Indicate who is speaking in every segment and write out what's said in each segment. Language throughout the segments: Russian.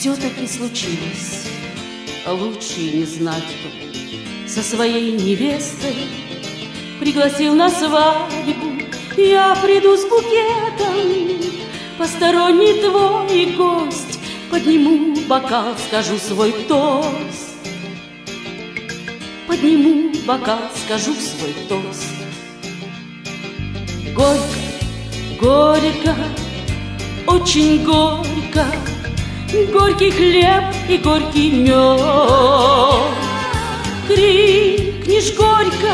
Speaker 1: все-таки случилось. Лучше и не знать бы. Со своей невестой пригласил на свадьбу. Я приду с букетом, посторонний твой гость. Подниму бокал, скажу свой тост. Подниму бокал, скажу свой тост. Горько, горько, очень горько, горький хлеб и горький мед. Крикнешь горько,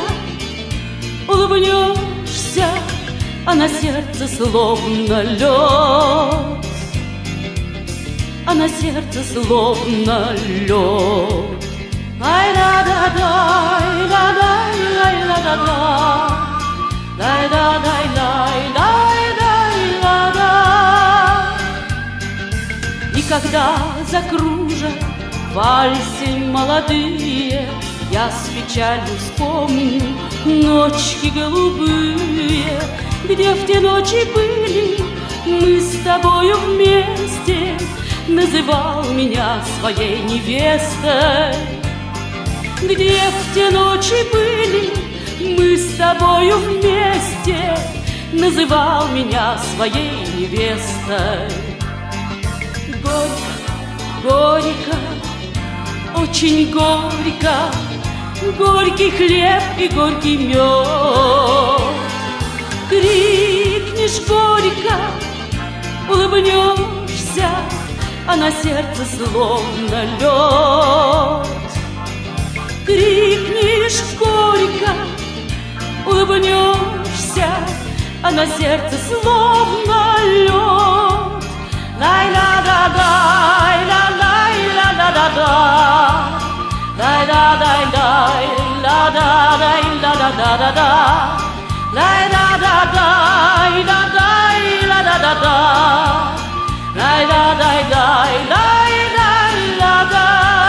Speaker 1: улыбнешься, а на сердце словно лед. А на сердце словно лед. Ай-да-да-дай, да-дай, ай-да-да-дай, дай-да-дай, дай-дай, дай-да-дай. И когда закружат в вальсе молодые, я с печалью вспомню ночки голубые, где в те ночи были мы с тобою вместе. Называл меня своей невестой. Где в те ночи были мы с тобою вместе. Называл меня своей невестой. Горько, горько, очень горько, горький хлеб и горький мед. Крикнешь горько, улыбнешься, а на сердце словно лед. Крикнешь горько, улыбнешься, а на сердце словно лед. Дай-да-да-дай, дай-да-дай-да-да-да, дай-да-дай-дай, дай-да-дай-да-да-да-да, дай-да-да-дай, да-дай-да-да-да-да, дай-да-дай-дай-дай-дай-да-да.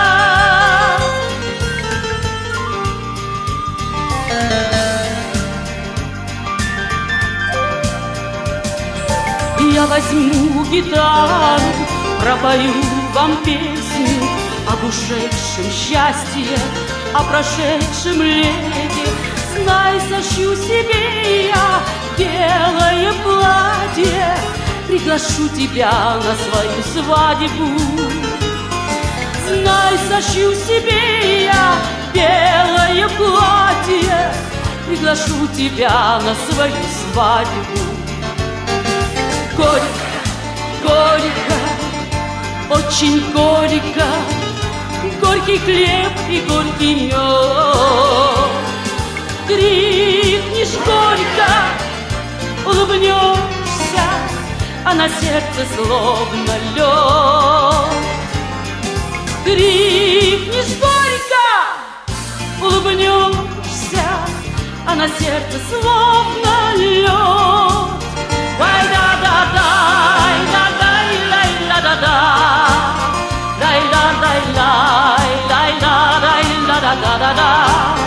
Speaker 1: Я возьму гитару, пропою вам песню об ушедшем счастье, о прошедшем лете. Знай, сошью себе я белое платье, приглашу тебя на свою свадьбу. Знай, сошью себе я белое платье, приглашу тебя на свою свадьбу. Горько, горько, очень горько, горький хлеб и горький мед. Крикнешь горько, улыбнешься, а на сердце словно лед. Крикнешь горько, улыбнешься, а на сердце словно лед. Дай-да-да-дай, да-дай-лай-ла-да-да, дай-да-дай-лай, дай-да-дай-ла-да-да-да-да.